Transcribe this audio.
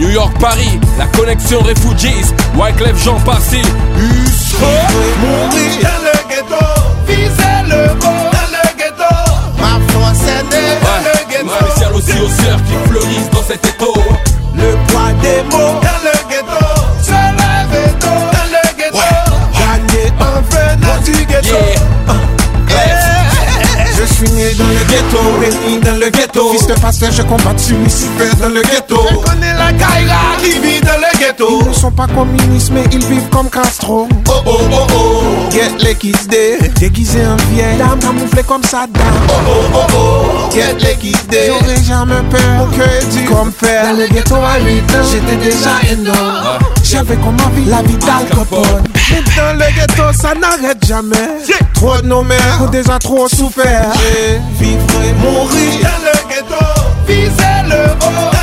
New York, Paris, la connexion Refugees, Wyclef Jean Passy, mourir dans le ghetto, viser le beau dans le ghetto, ma force est née dans le ghetto. Spécial aussi aux sœurs qui fleurissent dans cet étau. Le poids des mots dans le ghetto, se lever tôt dans le ghetto, gagner en venant du ghetto. Je suis né dans le ghetto, béni dans le ghetto. Fils de pasteur, je combatte sur Lucifer dans le ghetto. Je connais la Kaira qui vit dans le ghetto. Ils ne sont pas communistes, mais ils vivent comme Castro. Oh oh oh oh, get les kids déguisés en vieille dame, camouflée comme Saddam. Oh oh oh oh, get les kids j'aurais jamais peur, mon cœur est dur comme fer. Dans le ghetto à 8 ans, j'étais déjà énorme. J'avais comme la vie d'Al Capone. Mais dans le ghetto, ça n'arrête jamais. Trop de nos mères ont déjà trop souffert. Vivre et mourir dans le ghetto, viser le haut.